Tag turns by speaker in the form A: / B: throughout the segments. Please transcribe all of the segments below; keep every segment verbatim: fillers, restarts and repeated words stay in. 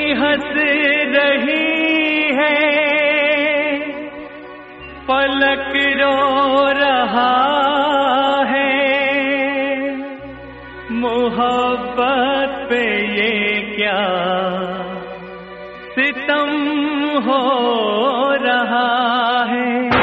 A: हंस रही है, फलक रो रहा है, मोहब्बत पे ये क्या सितम हो रहा है।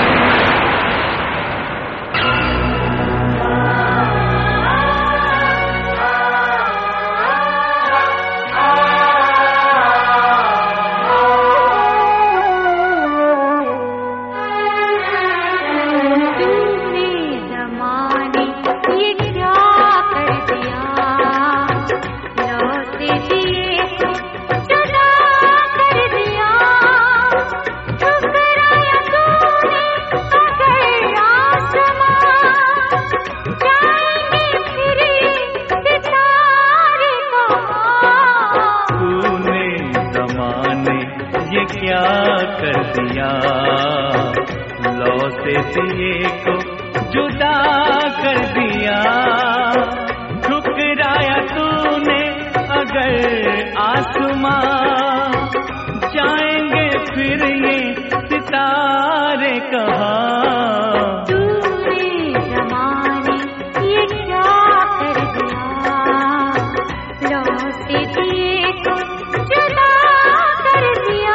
A: क्या कर दिया, लौ से दिए को जुदा कर दिया। ठुकराया तूने अगर आसमां, जाएंगे फिर ये सितारे कहाँ।
B: तूने ज़माने ये क्या कर दिया, लौ से दिए को जुदा कर दिया।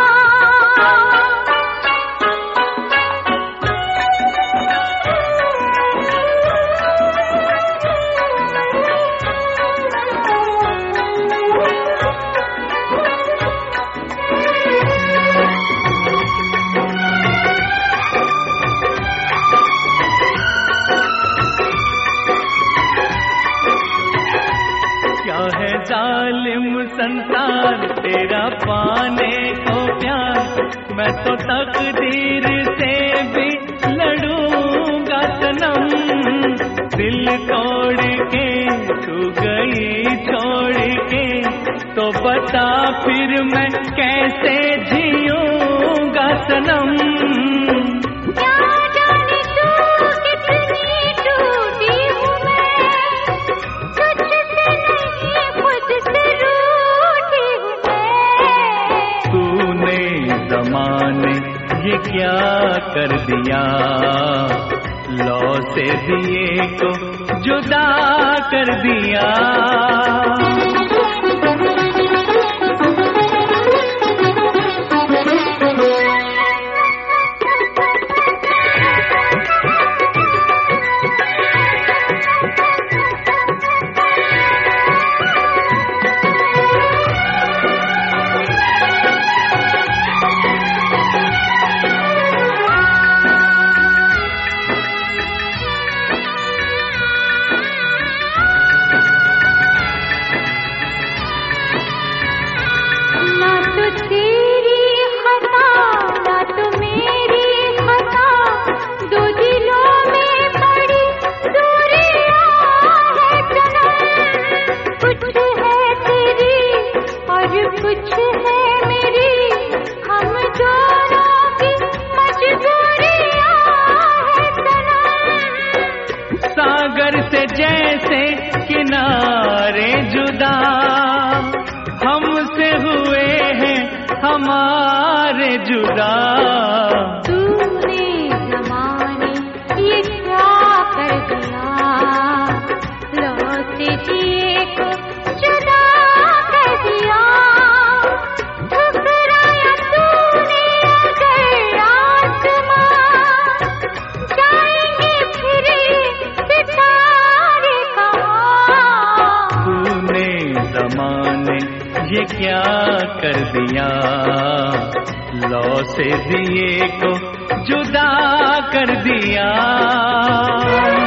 A: जालिम संसार तेरा पाने को प्यार, मैं तो तकदीर से भी लड़ूंगा सनम। दिल तोड़ के तू गई छोड़ के, तो बता फिर मैं कैसे जीऊंगा सनम। ज़माने ये क्या कर दिया, लौ से दिए को जुदा कर दिया।
B: कुछ है मेरी, हम दोनों की मजबूरियां है सनम।
A: सागर से जैसे किनारे जुदा, हमसे हुए हैं हमारे जुदा।
B: तूने ज़माने ये क्या कर दिया, लौ से दिए को जुदा कर दिया।
A: ज़माने ये क्या कर दिया, लौ से दिए को जुदा कर दिया।